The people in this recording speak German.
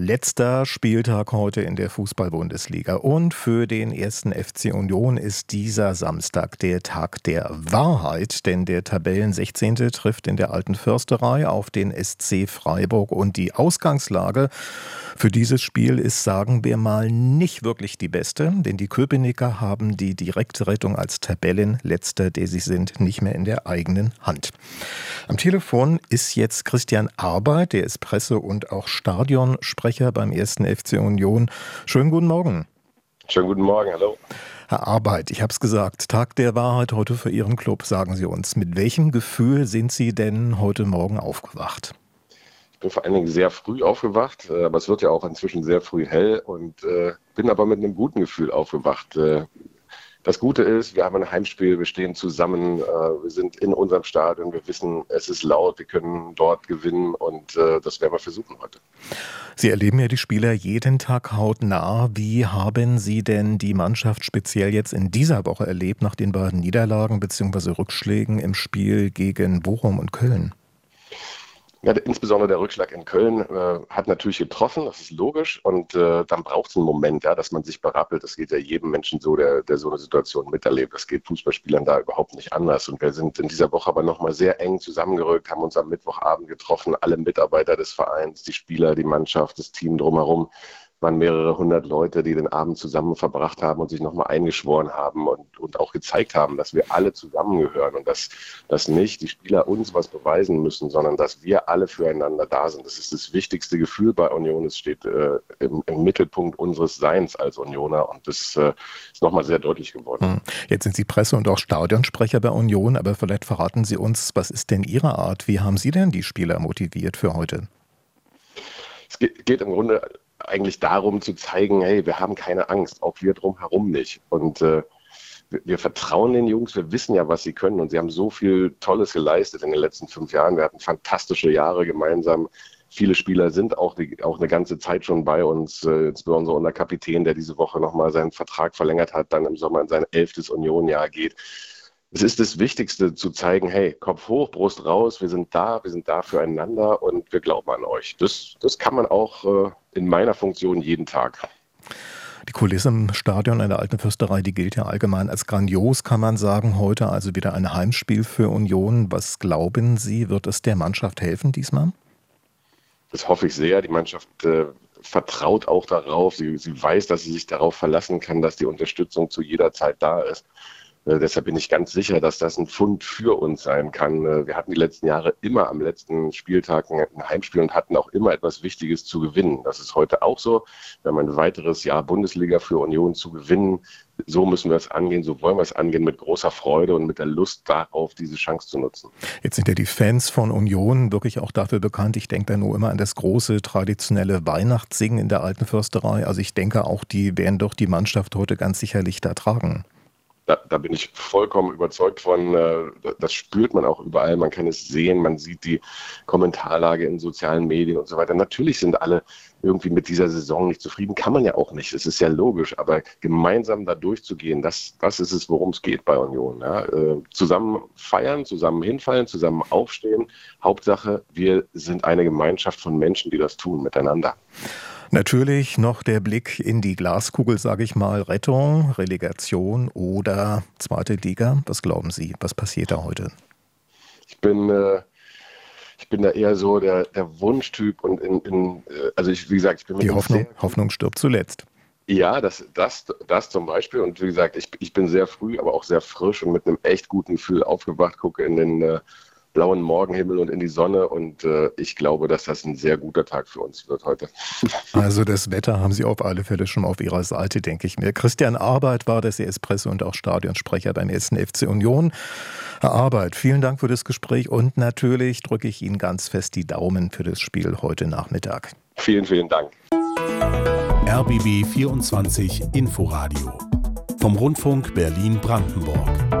Letzter Spieltag heute in der Fußball-Bundesliga. Und für den 1. FC Union ist dieser Samstag der Tag der Wahrheit. Denn der Tabellen-16. trifft in der Alten Försterei auf den SC Freiburg. Und die Ausgangslage für dieses Spiel ist, sagen wir mal, nicht wirklich die beste. Denn die Köpenicker haben die Direktrettung als Tabellenletzter, der sie sind, nicht mehr in der eigenen Hand. Am Telefon ist jetzt Christian Arbeit, der ist Presse- und auch Stadionsprecher beim 1. FC Union. Schönen guten Morgen. Schönen guten Morgen, hallo. Herr Arbeit, ich habe es gesagt, Tag der Wahrheit heute für Ihren Club, sagen Sie uns. Mit welchem Gefühl sind Sie denn heute Morgen aufgewacht? Ich bin vor allen Dingen sehr früh aufgewacht, aber es wird ja auch inzwischen sehr früh hell und bin aber mit einem guten Gefühl aufgewacht. Das Gute ist, wir haben ein Heimspiel, wir stehen zusammen, wir sind in unserem Stadion, wir wissen, es ist laut, wir können dort gewinnen und das werden wir versuchen heute. Sie erleben ja die Spieler jeden Tag hautnah. Wie haben Sie denn die Mannschaft speziell jetzt in dieser Woche erlebt, nach den beiden Niederlagen bzw. Rückschlägen im Spiel gegen Bochum und Köln? Ja, insbesondere der Rückschlag in Köln hat natürlich getroffen, das ist logisch. Und dann braucht es einen Moment, ja, dass man sich berappelt. Das geht ja jedem Menschen so, der so eine Situation miterlebt. Das geht Fußballspielern da überhaupt nicht anders. Und wir sind in dieser Woche aber nochmal sehr eng zusammengerückt, haben uns am Mittwochabend getroffen, alle Mitarbeiter des Vereins, die Spieler, die Mannschaft, das Team drumherum. Waren mehrere hundert Leute, die den Abend zusammen verbracht haben und sich nochmal eingeschworen haben und auch gezeigt haben, dass wir alle zusammengehören und dass nicht die Spieler uns was beweisen müssen, sondern dass wir alle füreinander da sind. Das ist das wichtigste Gefühl bei Union. Es steht im Mittelpunkt unseres Seins als Unioner und das ist nochmal sehr deutlich geworden. Jetzt sind Sie Presse- und auch Stadionsprecher bei Union, aber vielleicht verraten Sie uns, was ist denn Ihre Art? Wie haben Sie denn die Spieler motiviert für heute? Es geht im Grunde eigentlich darum zu zeigen, hey, wir haben keine Angst, auch wir drumherum nicht. Und wir vertrauen den Jungs, wir wissen ja, was sie können und sie haben so viel Tolles geleistet in den letzten 5 Jahren. Wir hatten fantastische Jahre gemeinsam. Viele Spieler sind auch eine ganze Zeit schon bei uns, insbesondere unser Kapitän, der diese Woche nochmal seinen Vertrag verlängert hat, dann im Sommer in sein 11. Union-Jahr geht. Es ist das Wichtigste, zu zeigen, hey, Kopf hoch, Brust raus, wir sind da füreinander und wir glauben an euch. Das kann man auch in meiner Funktion jeden Tag. Die Kulisse im Stadion in der Alten Försterei, die gilt ja allgemein als grandios, kann man sagen. Heute also wieder ein Heimspiel für Union. Was glauben Sie, wird es der Mannschaft helfen diesmal? Das hoffe ich sehr. Die Mannschaft vertraut auch darauf. Sie weiß, dass sie sich darauf verlassen kann, dass die Unterstützung zu jeder Zeit da ist. Deshalb bin ich ganz sicher, dass das ein Pfund für uns sein kann. Wir hatten die letzten Jahre immer am letzten Spieltag ein Heimspiel und hatten auch immer etwas Wichtiges zu gewinnen. Das ist heute auch so. Wir haben ein weiteres Jahr Bundesliga für Union zu gewinnen. So müssen wir es angehen, so wollen wir es angehen, mit großer Freude und mit der Lust darauf, diese Chance zu nutzen. Jetzt sind ja die Fans von Union wirklich auch dafür bekannt. Ich denke da nur immer an das große traditionelle Weihnachtssingen in der Alten Försterei. Also ich denke auch, die werden doch die Mannschaft heute ganz sicherlich da tragen. Da bin ich vollkommen überzeugt von, das spürt man auch überall, man kann es sehen, man sieht die Kommentarlage in sozialen Medien und so weiter. Natürlich sind alle irgendwie mit dieser Saison nicht zufrieden, kann man ja auch nicht, es ist ja logisch, aber gemeinsam da durchzugehen, das ist es, worum es geht bei Union. Ja? Zusammen feiern, zusammen hinfallen, zusammen aufstehen, Hauptsache, wir sind eine Gemeinschaft von Menschen, die das tun miteinander. Natürlich noch der Blick in die Glaskugel, sage ich mal, Rettung, Relegation oder zweite Liga. Was glauben Sie, was passiert da heute? Ich bin da eher so der Wunschtyp und also wie gesagt, ich bin die Hoffnung stirbt zuletzt. Ja, das zum Beispiel und wie gesagt, ich bin sehr früh, aber auch sehr frisch und mit einem echt guten Gefühl aufgewacht, gucke in den blauen Morgenhimmel und in die Sonne und ich glaube, dass das ein sehr guter Tag für uns wird heute. Also das Wetter haben Sie auf alle Fälle schon auf Ihrer Seite, denke ich mir. Christian Arbeit war das, er ist Presse- und auch Stadionsprecher beim 1. FC Union. Herr Arbeit, vielen Dank für das Gespräch und natürlich drücke ich Ihnen ganz fest die Daumen für das Spiel heute Nachmittag. Vielen, vielen Dank. RBB 24 Inforadio vom Rundfunk Berlin-Brandenburg.